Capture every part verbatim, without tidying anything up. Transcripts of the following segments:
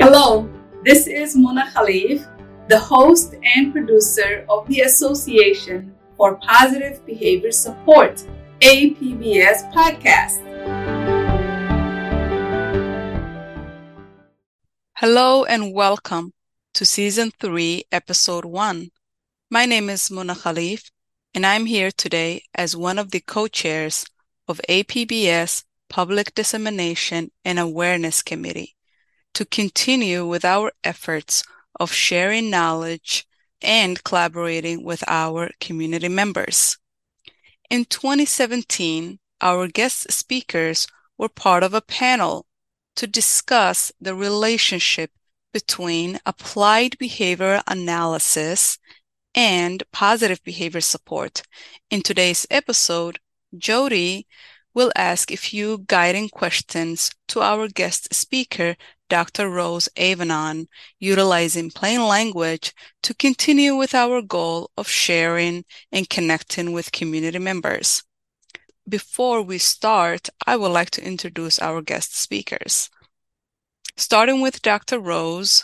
Hello, this is Mona Khalif, the host and producer of the Association for Positive Behavior Support, A P B S podcast. Hello and welcome to Season three, Episode one. My name is Mona Khalif, and I'm here today as one of the co-chairs of A P B S Public Dissemination and Awareness Committee to continue with our efforts of sharing knowledge and collaborating with our community members. In twenty seventeen, our guest speakers were part of a panel to discuss the relationship between applied behavior analysis and positive behavior support. In today's episode, Jody will ask a few guiding questions to our guest speaker, Doctor Rose Avanon, utilizing plain language to continue with our goal of sharing and connecting with community members. Before we start, I would like to introduce our guest speakers. Starting with Doctor Rose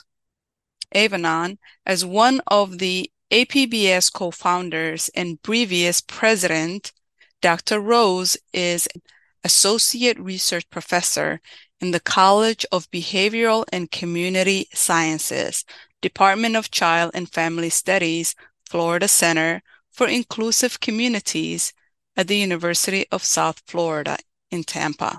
Avanon, as one of the A P B S co-founders and previous president, Doctor Rose is Associate Research Professor in the College of Behavioral and Community Sciences, Department of Child and Family Studies, Florida Center for Inclusive Communities at the University of South Florida in Tampa.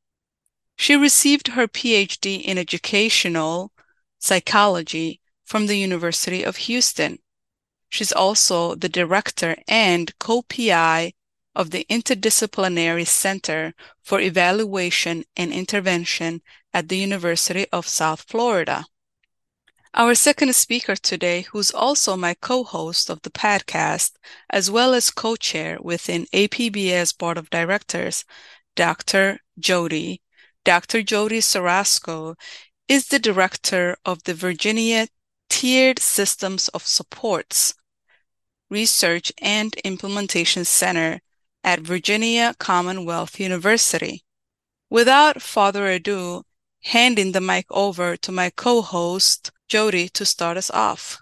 She received her P H D in Educational Psychology from the University of Houston. She's also the director and co-P I of the Interdisciplinary Center for Evaluation and Intervention at the University of South Florida. Our second speaker today, who's also my co-host of the podcast, as well as co-chair within A P B S Board of Directors, Doctor Jody. Doctor Jody Sarasco is the director of the Virginia Tiered Systems of Supports Research and Implementation Center at Virginia Commonwealth University. Without further ado, handing the mic over to my co-host, Jody, to start us off.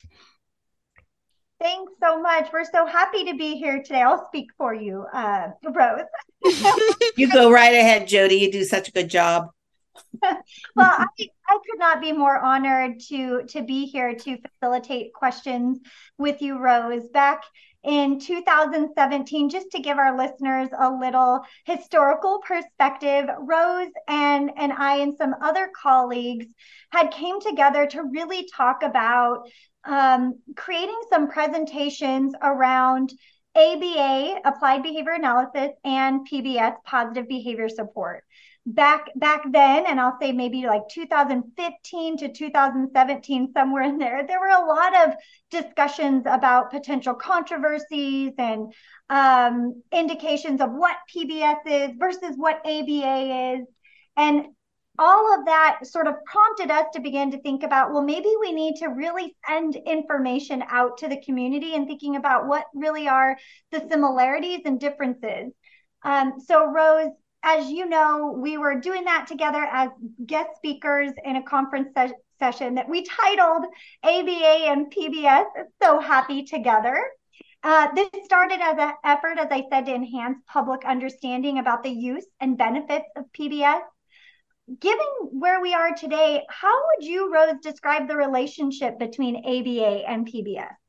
Thanks so much. We're so happy to be here today. I'll speak for you, uh, Rose. You go right ahead, Jody. You do such a good job. Well, I, I could not be more honored to, to be here to facilitate questions with you, Rose. Back in two thousand seventeen, just to give our listeners a little historical perspective, Rose and, and I and some other colleagues had came together to really talk about um, creating some presentations around A B A, Applied Behavior Analysis, and P B S, Positive Behavior Support. Back back then, and I'll say maybe like two thousand fifteen to two thousand seventeen, somewhere in there, there were a lot of discussions about potential controversies and um, indications of what P B S is versus what A B A is. And all of that sort of prompted us to begin to think about, well, maybe we need to really send information out to the community and thinking about what really are the similarities and differences. Um, so Rose, as you know, we were doing that together as guest speakers in a conference se- session that we titled A B A and P B S, So Happy Together. Uh, this started as an effort, as I said, to enhance public understanding about the use and benefits of P B S. Given where we are today, how would you, Rose, describe the relationship between A B A and P B S?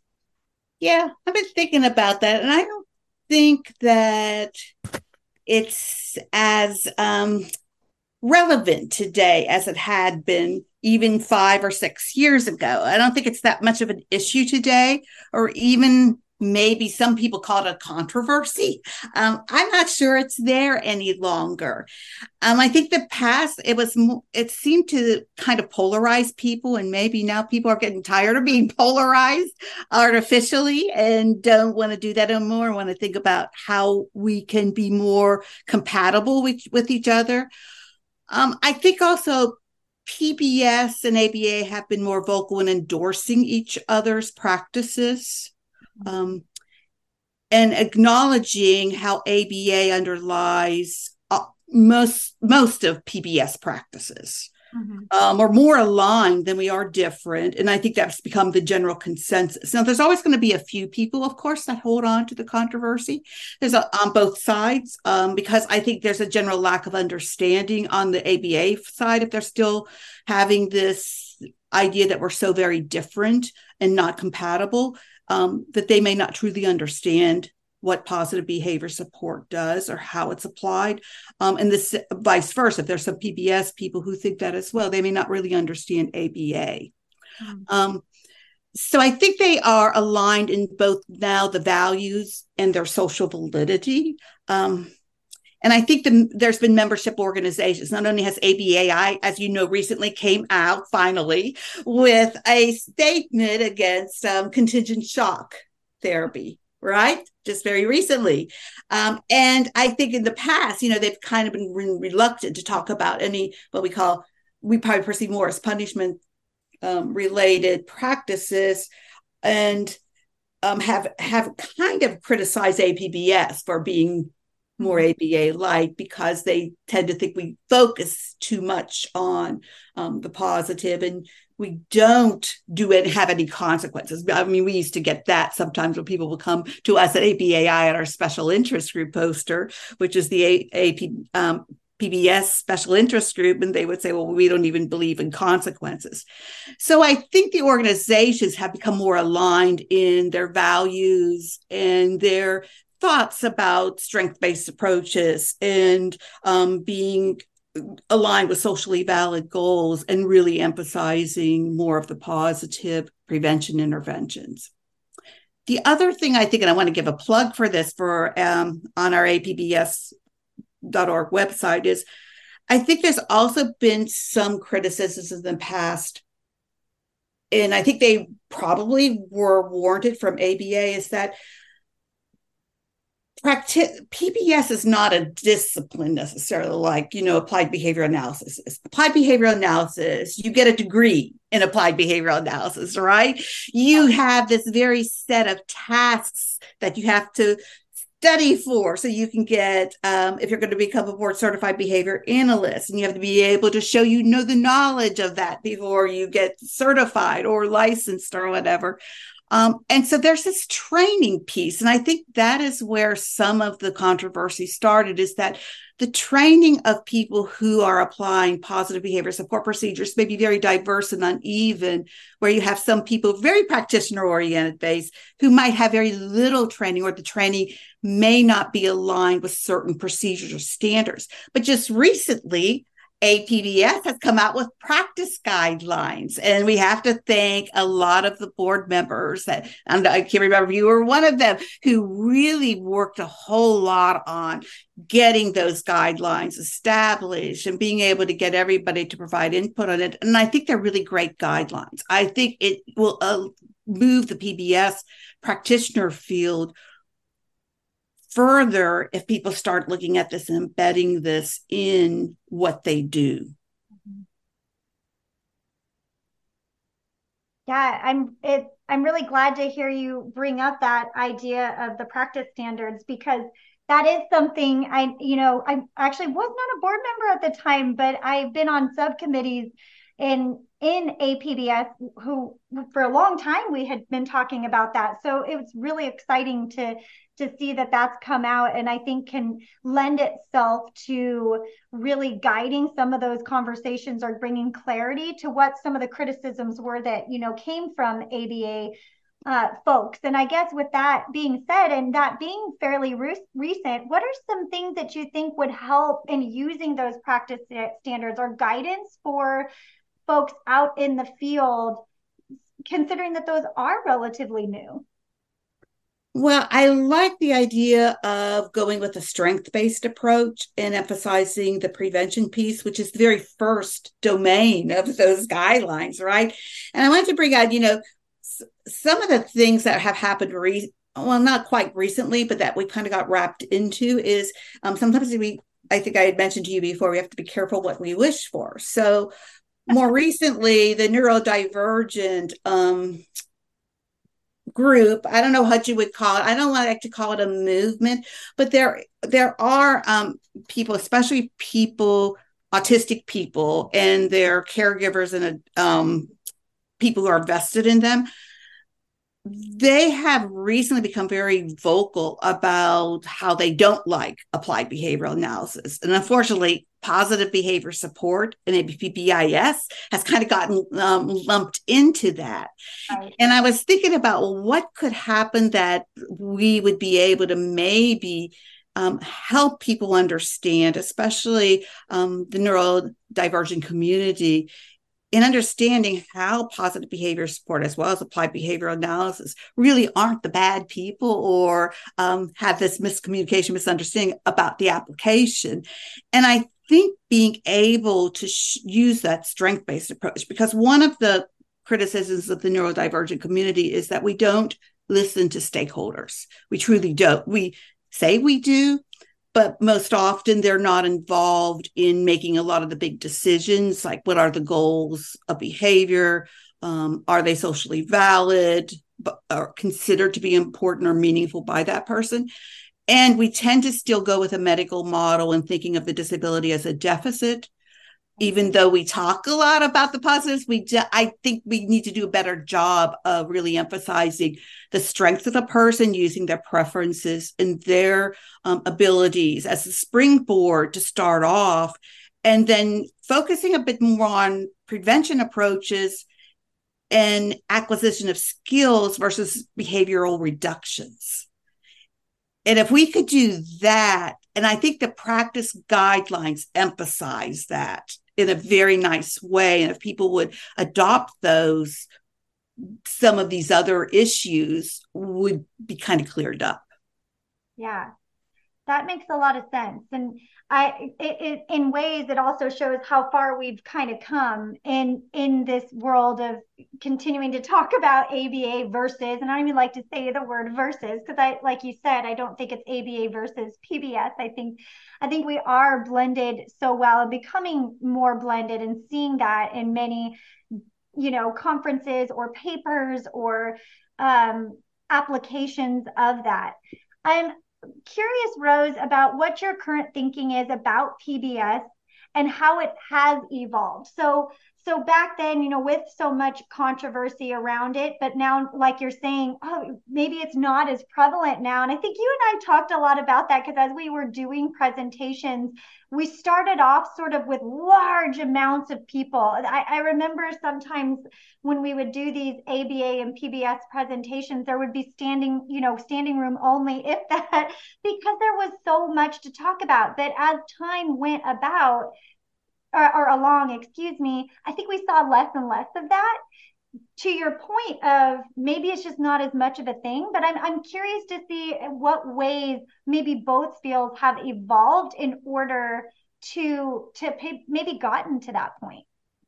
Yeah, I've been thinking about that, and I don't think that it's as um, relevant today as it had been even five or six years ago. I don't think it's that much of an issue today, or even maybe some people call it a controversy. Um, I'm not sure it's there any longer. Um, I think the past, it was, it seemed to kind of polarize people, and maybe now people are getting tired of being polarized artificially and don't want to do that anymore. Want to think about how we can be more compatible with, with each other. Um, I think also P B S and A B A have been more vocal in endorsing each other's practices. Um, and acknowledging how A B A underlies uh, most most of P B S practices. Mm-hmm. Um, or more aligned than we are different. And I think that's become the general consensus. Now, there's always going to be a few people, of course, that hold on to the controversy. There's a, on both sides, um, because I think there's a general lack of understanding on the A B A side if they're still having this idea that we're so very different and not compatible, um, that they may not truly understand what positive behavior support does or how it's applied. Um, and this vice versa. If there's some P B S people who think that as well, they may not really understand A B A. Mm-hmm. Um, so I think they are aligned in both now the values and their social validity. Um, and I think the, there's been membership organizations. Not only has A B A I, as you know, recently came out finally with a statement against um, contingent shock therapy, right? Just very recently. Um, and I think in the past, you know, they've kind of been re- reluctant to talk about any, what we call, we probably perceive more as punishment um, related practices, and um, have, have kind of criticized A P B S for being more A B A-like, because they tend to think we focus too much on um, the positive and we don't do it have any consequences. I mean, we used to get that sometimes when people would come to us at A B A I at our special interest group poster, which is the A- AP, um, P B S special interest group, and they would say, well, we don't even believe in consequences. So I think the organizations have become more aligned in their values and their thoughts about strength-based approaches and um, being aligned with socially valid goals and really emphasizing more of the positive prevention interventions. The other thing I think, and I want to give a plug for this for um, on our A P B S dot org website, is I think there's also been some criticisms in the past, and I think they probably were warranted from A B A, is that Practi- P B S is not a discipline necessarily like, you know, applied behavioral analysis is. Applied behavioral analysis, you get a degree in applied behavioral analysis, right? You have this very set of tasks that you have to study for so you can get, um, if you're going to become a board certified behavior analyst, and you have to be able to show you know the knowledge of that before you get certified or licensed or whatever. Um, and so there's this training piece. And I think that is where some of the controversy started, is that the training of people who are applying positive behavior support procedures may be very diverse and uneven, where you have some people very practitioner oriented based who might have very little training, or the training may not be aligned with certain procedures or standards. But just recently, A P B S has come out with practice guidelines, and we have to thank a lot of the board members that, and I can't remember if you were one of them, who really worked a whole lot on getting those guidelines established and being able to get everybody to provide input on it. And I think they're really great guidelines. I think it will uh, move the P B S practitioner field further if people start looking at this and embedding this in what they do. Yeah, I'm it I'm really glad to hear you bring up that idea of the practice standards, because that is something I, you know, I actually was not a board member at the time, but I've been on subcommittees in in A P B S who for a long time we had been talking about that. So it was really exciting to to see that that's come out, and I think can lend itself to really guiding some of those conversations or bringing clarity to what some of the criticisms were that, you know, came from A B A uh, folks. And I guess with that being said, and that being fairly re- recent, what are some things that you think would help in using those practice standards or guidance for folks out in the field, considering that those are relatively new? Well, I like the idea of going with a strength-based approach and emphasizing the prevention piece, which is the very first domain of those guidelines, right? And I wanted to bring out, you know, s- some of the things that have happened, re- well, not quite recently, but that we kind of got wrapped into is um, sometimes we, I think I had mentioned to you before, we have to be careful what we wish for. So more recently, the neurodivergent um, group, I don't know what you would call it. I don't like to call it a movement, but there there are um, people, especially people autistic people and their caregivers and um, people who are vested in them, they have recently become very vocal about how they don't like applied behavioral analysis. And unfortunately, positive behavior support and A P B I S has kind of gotten um, lumped into that. Right. And I was thinking about, well, what could happen that we would be able to maybe um, help people understand, especially um, the neurodivergent community, in understanding how positive behavior support as well as applied behavioral analysis really aren't the bad people or um, have this miscommunication, misunderstanding about the application. And I think being able to sh- use that strength-based approach, because one of the criticisms of the neurodivergent community is that we don't listen to stakeholders. We truly don't. We say we do, but most often they're not involved in making a lot of the big decisions, like what are the goals of behavior? Um, are they socially valid, but are considered to be important or meaningful by that person? And we tend to still go with a medical model and thinking of the disability as a deficit. Even though we talk a lot about the positives, we do, I think we need to do a better job of really emphasizing the strengths of the person, using their preferences and their um, abilities as a springboard to start off, and then focusing a bit more on prevention approaches and acquisition of skills versus behavioral reductions. And if we could do that, and I think the practice guidelines emphasize that in a very nice way, and if people would adopt those, some of these other issues would be kind of cleared up. Yeah, that makes a lot of sense. And I, it, it, in ways, it also shows how far we've kind of come in in this world of continuing to talk about A B A versus, and I don't even like to say the word versus, because I, like you said, I don't think it's A B A versus P B S. I think, I think we are blended so well and becoming more blended, and seeing that in many, you know, conferences or papers or um, applications of that. I'm curious, Rose, about what your current thinking is about P B S and how it has evolved. So, so back then, you know, with so much controversy around it, but now, like you're saying, oh, maybe it's not as prevalent now. And I think you and I talked a lot about that, because as we were doing presentations, we started off sort of with large amounts of people. I, I remember sometimes when we would do these A B A and P B S presentations, there would be standing, you know, standing room only, if that, because there was so much to talk about. But as time went about, or, or along, excuse me, I think we saw less and less of that. To your point of maybe it's just not as much of a thing, but I'm I'm curious to see what ways maybe both fields have evolved in order to to pay, maybe gotten to that point.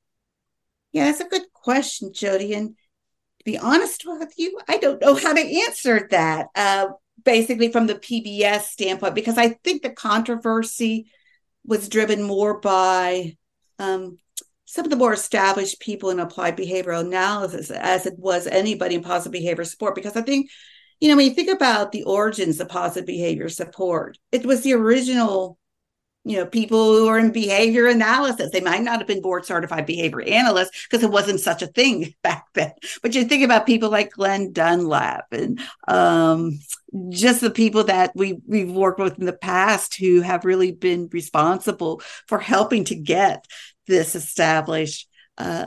Yeah, that's a good question, Jody. And to be honest with you, I don't know how to answer that. Uh, basically, from the P B S standpoint, because I think the controversy was driven more by um, some of the more established people in applied behavioral analysis, as it was anybody in positive behavior support. Because I think, you know, when you think about the origins of positive behavior support, it was the original, you know, people who are in behavior analysis. They might not have been board certified behavior analysts because it wasn't such a thing back then. But you think about people like Glenn Dunlap and um, just the people that we, we've worked with in the past who have really been responsible for helping to get this established. Uh,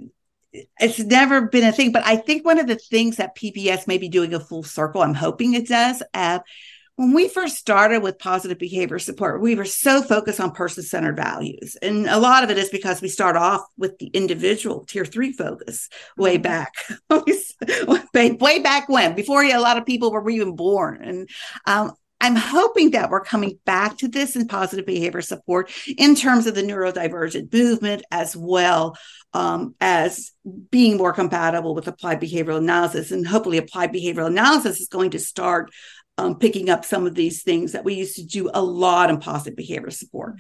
it's never been a thing. But I think one of the things that P B S may be doing a full circle, I'm hoping it does, uh, when we first started with positive behavior support, we were so focused on person-centered values. And a lot of it is because we start off with the individual tier three focus way back, way back when, before a lot of people were even born. And um, I'm hoping that we're coming back to this in positive behavior support in terms of the neurodivergent movement, as well um, as being more compatible with applied behavioral analysis. And hopefully applied behavioral analysis is going to start Um, picking up some of these things that we used to do a lot in positive behavior support.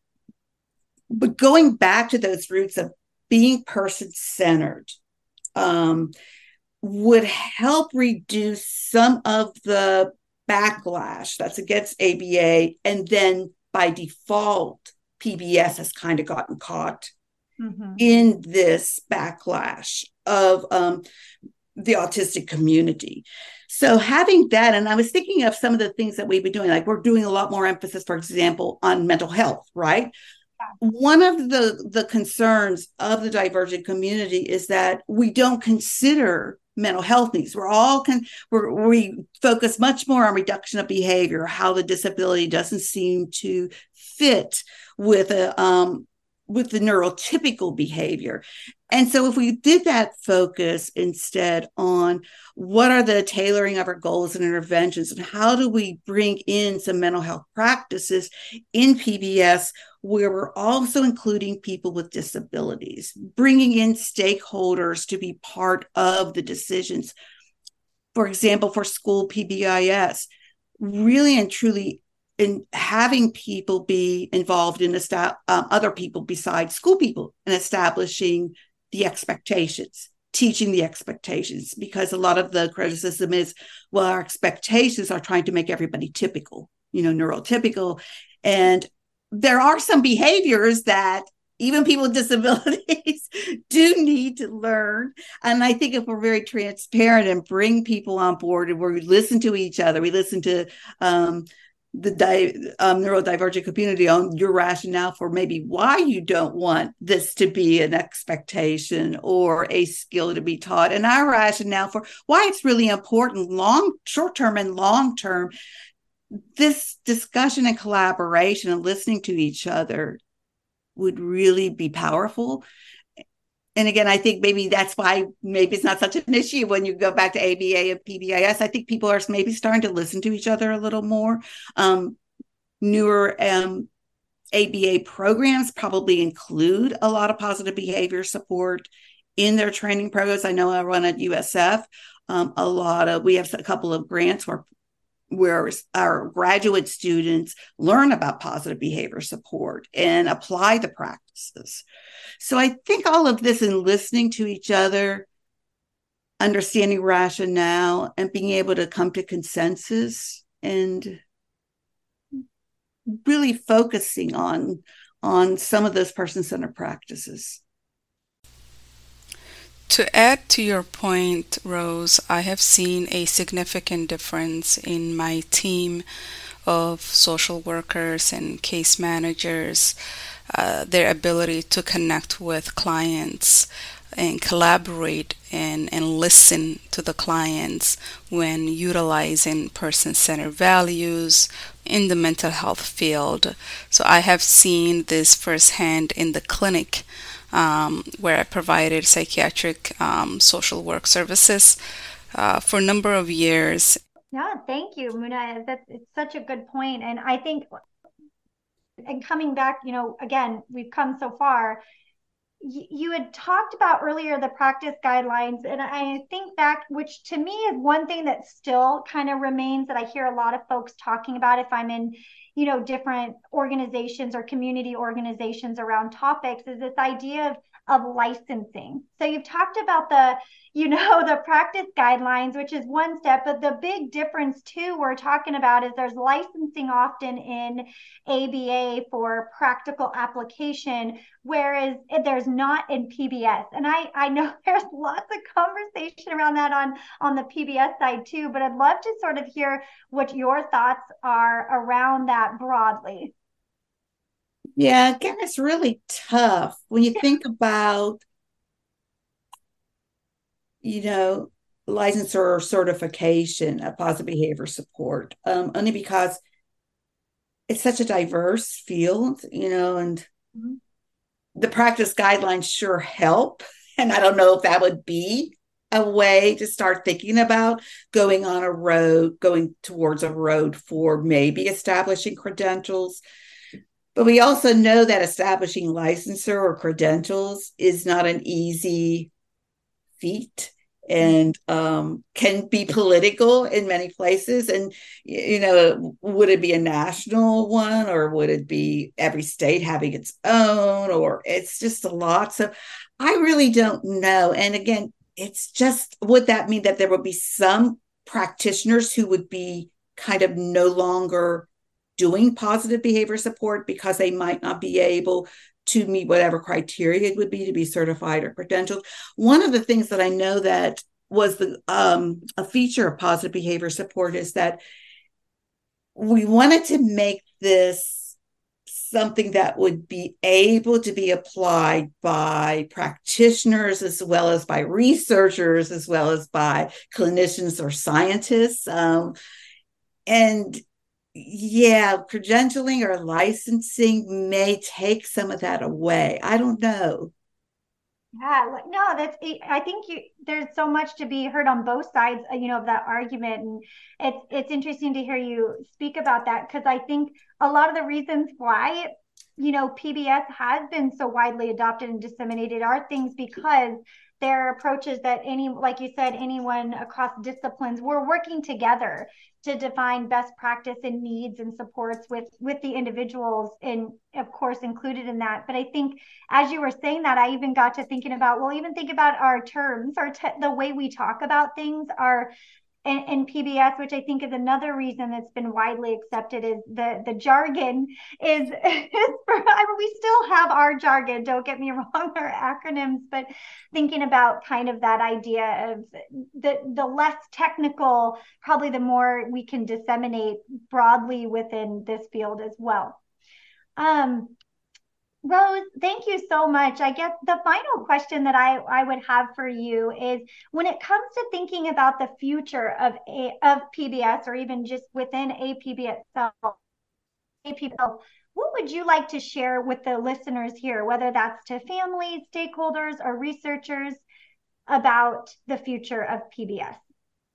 But going back to those roots of being person-centered um, would help reduce some of the backlash that's against A B A, and then by default P B S has kind of gotten caught Mm-hmm. in this backlash of um, the autistic community. So having that, and I was thinking of some of the things that we've been doing, like we're doing a lot more emphasis, for example, on mental health, right? Yeah. One of the, the concerns of the divergent community is that we don't consider mental health needs. We're all con- we're, we focus much more on reduction of behavior, how the disability doesn't seem to fit with a um, with the neurotypical behavior. And so if we did that focus instead on what are the tailoring of our goals and interventions, and how do we bring in some mental health practices in P B S where we're also including people with disabilities, bringing in stakeholders to be part of the decisions. For example, for school P B I S, really and truly in having people be involved in esta- um, other people besides school people and establishing the expectations, teaching the expectations, because a lot of the criticism is, well, our expectations are trying to make everybody typical, you know, neurotypical. And there are some behaviors that even people with disabilities do need to learn. And I think if we're very transparent and bring people on board and we listen to each other, we listen to um, the di- um, neurodivergent community on your rationale for maybe why you don't want this to be an expectation or a skill to be taught, and our rationale for why it's really important, long, short-term and long-term. This discussion and collaboration and listening to each other would really be powerful. And again, I think maybe that's why maybe it's not such an issue when you go back to A B A and P B I S. I think people are maybe starting to listen to each other a little more. Um, newer um, A B A programs probably include a lot of positive behavior support in their training programs. I know I run at U S F. Um, a lot of, we have a couple of grants where where our graduate students learn about positive behavior support and apply the practices. So I think all of this in listening to each other, understanding rationale, and being able to come to consensus and really focusing on, on some of those person-centered practices. To add to your point, Rose, I have seen a significant difference in my team of social workers and case managers, uh, their ability to connect with clients and collaborate and, and listen to the clients when utilizing person-centered values in the mental health field. So I have seen this firsthand in the clinic, Um, where I provided psychiatric um, social work services uh, for a number of years. Yeah, thank you, Muna. That's it's such a good point. And I think, and coming back, you know, again, we've come so far. Y- you had talked about earlier the practice guidelines, and I think back, which to me is one thing that still kind of remains that I hear a lot of folks talking about if I'm in, you know, different organizations or community organizations around topics, is this idea of of licensing. So you've talked about the, you know, the practice guidelines, which is one step, but the big difference too we're talking about is there's licensing often in A B A for practical application, whereas there's not in P B S. And I, I know there's lots of conversation around that on, on the P B S side too, but I'd love to sort of hear what your thoughts are around that broadly. Yeah, again, it's really tough when you think about, you know, licensure or certification of positive behavior support, um, only because it's such a diverse field, you know, and mm-hmm. the practice guidelines sure help. And I don't know if that would be a way to start thinking about going on a road, going towards a road for maybe establishing credentials. But we also know that establishing licensure or credentials is not an easy feat and um, can be political in many places. And, you know, would it be a national one, or would it be every state having its own, or it's just a lot. So I really don't know. And again, it's just, would that mean that there would be some practitioners who would be kind of no longer doing positive behavior support because they might not be able to meet whatever criteria it would be to be certified or credentialed. One of the things that I know that was the um, a feature of positive behavior support is that we wanted to make this something that would be able to be applied by practitioners as well as by researchers as well as by clinicians or scientists. Um, and yeah, credentialing or licensing may take some of that away. I don't know. Yeah, like, no, that's, I think you, there's so much to be heard on both sides, uh, you know, of that argument. And it's, it's interesting to hear you speak about that, because I think a lot of the reasons why, you know, P B S has been so widely adopted and disseminated are things because there are approaches that any, like you said, anyone across disciplines, we're working together to define best practice and needs and supports with with the individuals, and of course included in that. But I think as you were saying that, I even got to thinking about, well, even think about our terms, our te- the way we talk about things are in, in P B S, which I think is another reason that's been widely accepted, is the the jargon is, is for, I mean, we still have our jargon, don't get me wrong, our acronyms, but thinking about kind of that idea of the the less technical, probably the more we can disseminate broadly within this field as well. Um, Rose, thank you so much. I guess the final question that I, I would have for you is, when it comes to thinking about the future of a, of P B S, or even just within A P B S itself, A P B S, what would you like to share with the listeners here, whether that's to families, stakeholders, or researchers, about the future of P B S?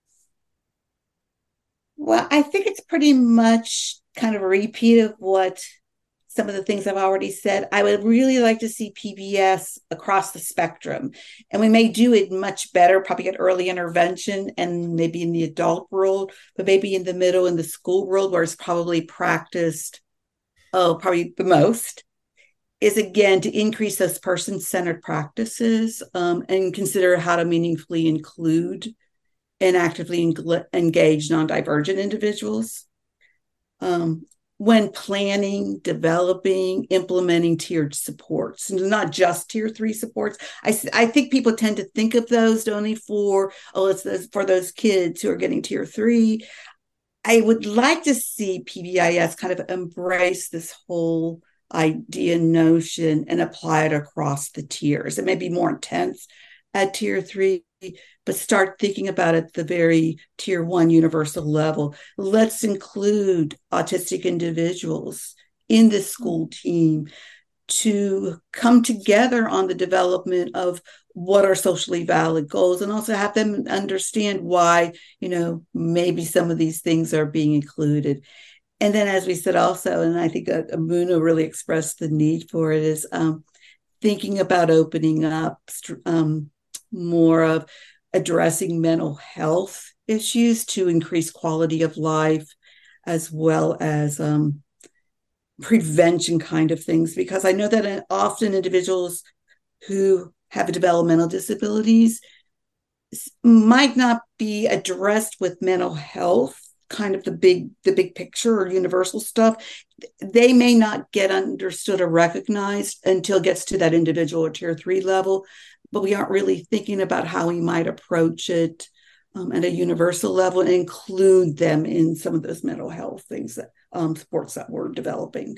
Well, I think it's pretty much kind of a repeat of what some of the things I've already said. I would really like to see P B S across the spectrum. And we may do it much better, probably at early intervention and maybe in the adult world, but maybe in the middle, in the school world, where it's probably practiced, oh, probably the most, is again to increase those person-centered practices um, and consider how to meaningfully include and actively en- engage non-divergent individuals. Um, when planning, developing, implementing tiered supports, and not just tier three supports. I, I think people tend to think of those only for, oh, it's those, for those kids who are getting tier three. I would like to see P B I S kind of embrace this whole idea, notion, and apply it across the tiers. It may be more intense at tier three, but start thinking about it at the very tier one universal level. Let's include autistic individuals in this school team to come together on the development of what are socially valid goals, and also have them understand why, you know, maybe some of these things are being included. And then, as we said also, and I think uh, Muna really expressed the need for it, is um, thinking about opening up um, more of addressing mental health issues to increase quality of life, as well as um, prevention kind of things. Because I know that often individuals who have developmental disabilities might not be addressed with mental health, kind of the big the big picture or universal stuff. They may not get understood or recognized until it gets to that individual or tier three level, but we aren't really thinking about how we might approach it um, at a universal level and include them in some of those mental health things, that um, supports that we're developing.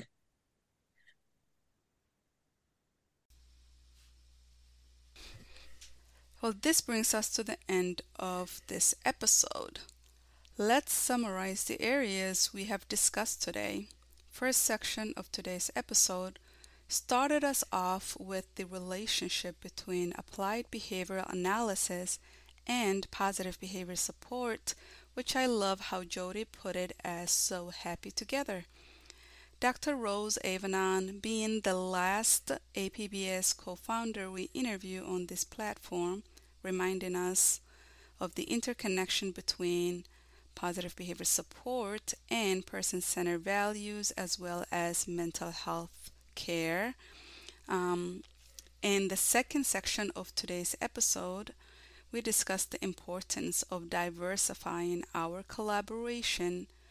Well, this brings us to the end of this episode. Let's summarize the areas we have discussed today. First section of today's episode started us off with the relationship between applied behavioral analysis and positive behavior support, which I love how Jody put it as so happy together. Doctor Rose Avanon, being the last A P B S co-founder we interview on this platform, reminding us of the interconnection between positive behavior support and person-centered values, as well as mental health care. Um, in the second section of today's episode, we discussed the importance of diversifying our collaboration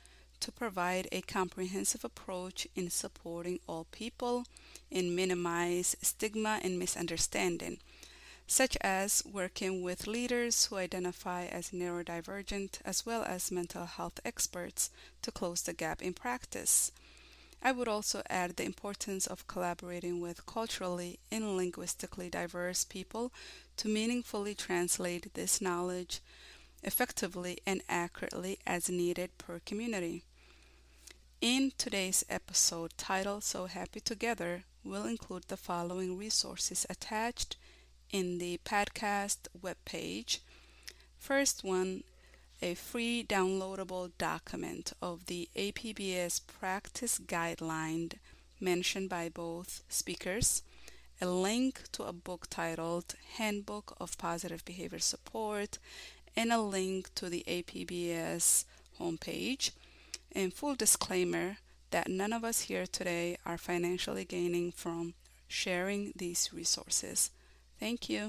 to provide a comprehensive approach in supporting all people and minimize stigma and misunderstanding, such as working with leaders who identify as neurodivergent as well as mental health experts to close the gap in practice. I would also add the importance of collaborating with culturally and linguistically diverse people to meaningfully translate this knowledge effectively and accurately as needed per community. In today's episode titled So Happy Together, we'll include the following resources attached in the podcast webpage. First one, a free downloadable document of the A P B S practice guideline mentioned by both speakers, a link to a book titled Handbook of Positive Behavior Support, and a link to the A P B S homepage. And full disclaimer that none of us here today are financially gaining from sharing these resources. Thank you.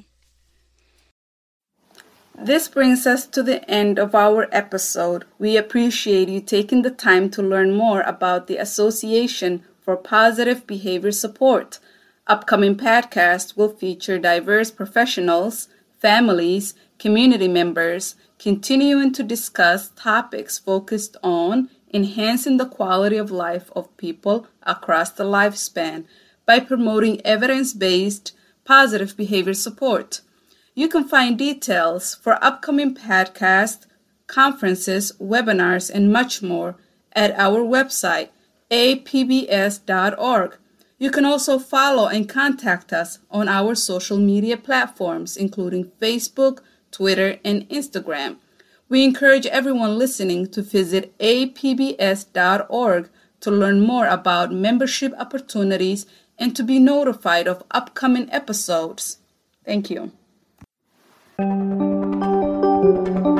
This brings us to the end of our episode. We appreciate you taking the time to learn more about the Association for Positive Behavior Support. Upcoming podcasts will feature diverse professionals, families, community members, continuing to discuss topics focused on enhancing the quality of life of people across the lifespan by promoting evidence-based positive behavior support. You can find details for upcoming podcasts, conferences, webinars, and much more at our website, a p b s dot org. You can also follow and contact us on our social media platforms, including Facebook, Twitter, and Instagram. We encourage everyone listening to visit a p b s dot org to learn more about membership opportunities and to be notified of upcoming episodes. Thank you.